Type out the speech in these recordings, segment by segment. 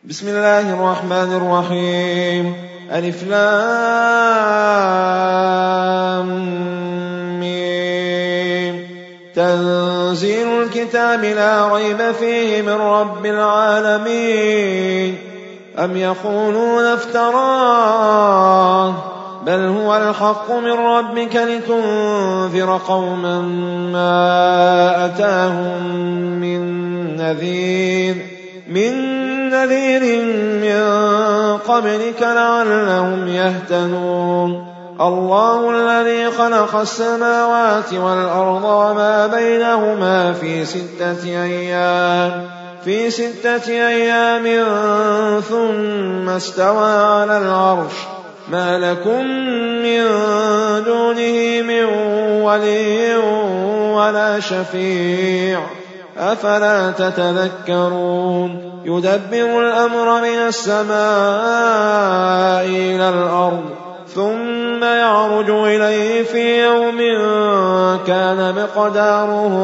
بسم الله الرحمن الرحيم. ألف لام ميم. تنزيل الكتاب لا ريب فيه من رب العالمين. أم يقولون افتراه بل هو الحق من ربك لتنذر قوما ما أتاهم من نذير من قبلك لعلهم يهتدون. الله الذي خلق السماوات والأرض وما بينهما في 6 أيام ثم استوى على العرش. ما لكم من دونه من ولي ولا شفيع أفلا تتذكرون. يدبر الأمر من السماء إلى الأرض ثم يعرج إليه في يوم كان مقداره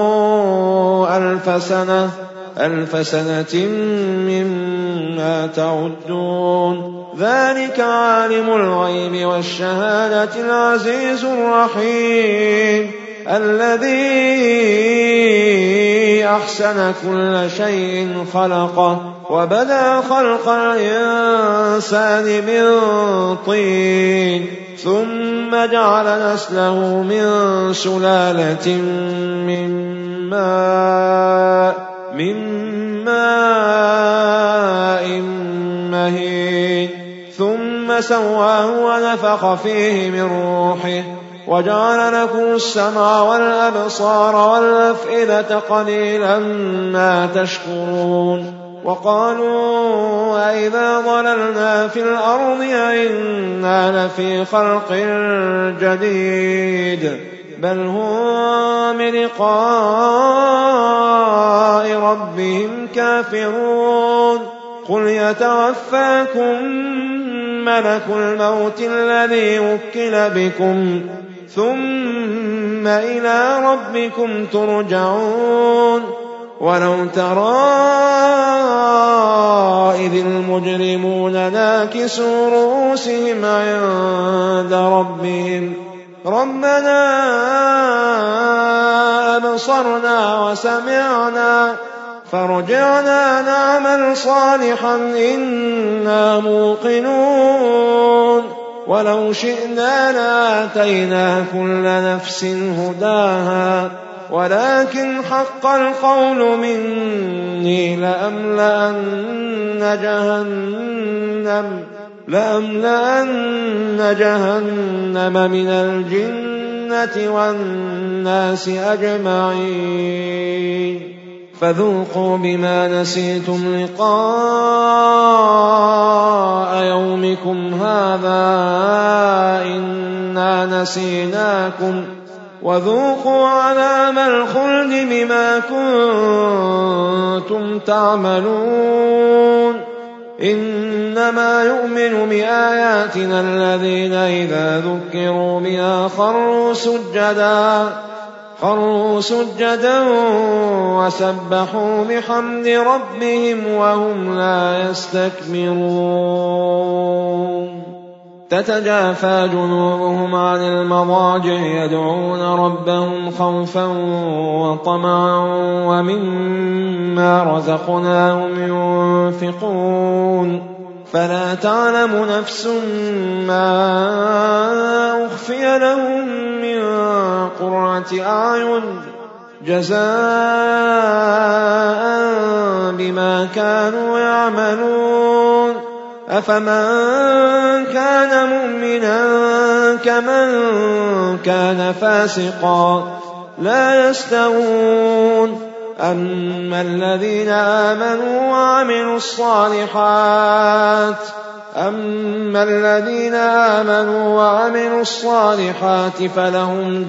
1000 سنة مما تعدون. ذلك عالم الغيب والشهادة العزيز الرحيم الذي أحسن كل شيء خلقه وبدأ خلق الإنسان من طين ثم جعل نسله من سلالة من ماء مهين ثم سواه ونفخ فيه من روحه وجعل لكم السمع والأبصار والأفئدة قليلا ما تشكرون. وقالوا أئذا ضللنا في الأرض أئنا لفي خلق جديد بل هم بلقاء ربهم كافرون. قل يتوفاكم ملك الموت الذي وكل بكم ثم إلى ربكم ترجعون. ولو ترى إذ المجرمون ناكسوا رؤوسهم عند ربهم ربنا أبصرنا وسمعنا فارجعنا نعمل صالحا إنا موقنون. ولو شئنا لآتينا كل نفس هداها ولكن حق القول مني لأملأن جهنم من الجنة والناس أجمعين. فذوقوا بما نسيتم لقاء يومكم هذا إنا نسيناكم وذوقوا عذاب الخلد بما كنتم تعملون. إنما يؤمن بآياتنا الذين إذا ذكروا بها خروا سجدا وسبحوا بحمد ربهم وهم لا يستكبرون. تتجافى جنوبهم عن المضاجع يدعون ربهم خوفا وطمعا ومما رزقناهم ينفقون. فلا تعلم نفس ما أخفي لهم من قرة أعين جزاء بما كانوا يعملون. أفمن كان مؤمنا كمن كان فاسقا لا يستوون. أما الذين آمنوا وعملوا الصالحات فلهم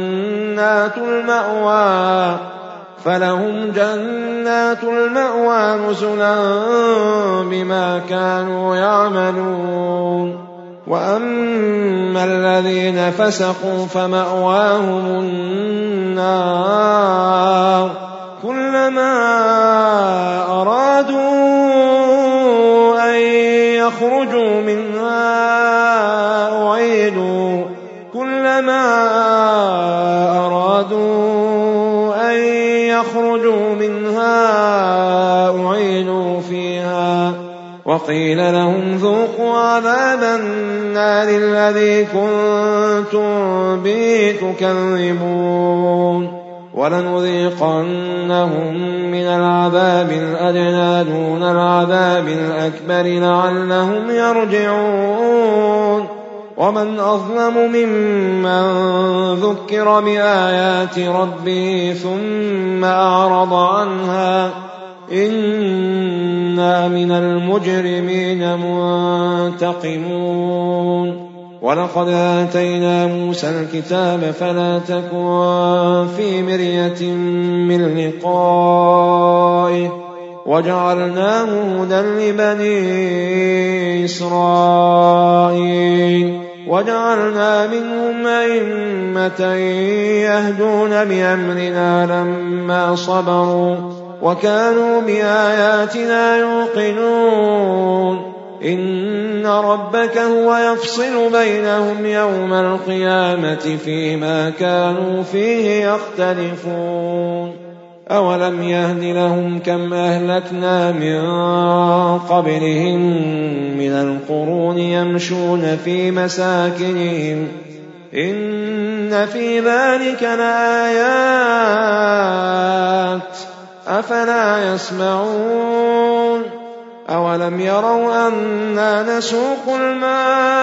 جنات المأوى نزلا بما كانوا يعملون. وأما الذين فسقوا فمأواهم النار كلما أرادوا يخرجوا منها أعيدوا كلما أرادوا أن يخرجوا منها أعيدوا فيها وقيل لهم ذوقوا عذاب النار الذي كنتم به تكذبون ولنذيقنهم من العذاب الأدنى دون العذاب الأكبر لعلهم يرجعون ومن أظلم ممن ذكر بآيات ربه ثم أعرض عنها إنا من المجرمين منتقمون ولقد آتينا موسى الكتاب فلا تكن في مرية من لقائه وجعلناه هدى لبني إسرائيل وجعلنا منهم أئمة يهدون بأمرنا لما صبروا وكانوا بآياتنا يوقنون إن ربك هو يفصل بينهم يوم القيامة فيما كانوا فيه يختلفون أولم يهد لهم كم أهلكنا من قبلهم من القرون يمشون في مساكنهم إن في ذلك لآيات أفلا يسمعون أولم يروا أنا نسوق الماء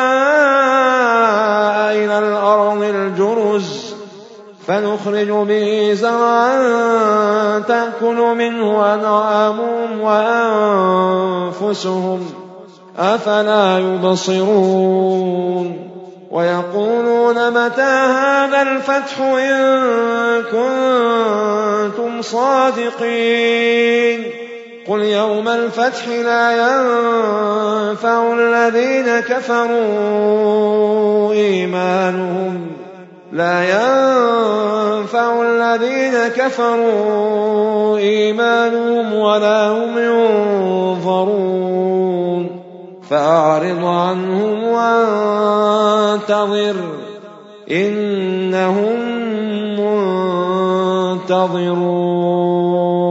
إلى الأرض الجرز فنخرج به زرعا تأكل منه أنعامهم وأنفسهم أفلا يبصرون ويقولون متى هذا الفتح إن كنتم صادقين قل يوم الفتح لا ينفع الذين كفروا إيمانهم ولا هم ينظرون فأعرض عنهم وانتظر إنهم منتظرون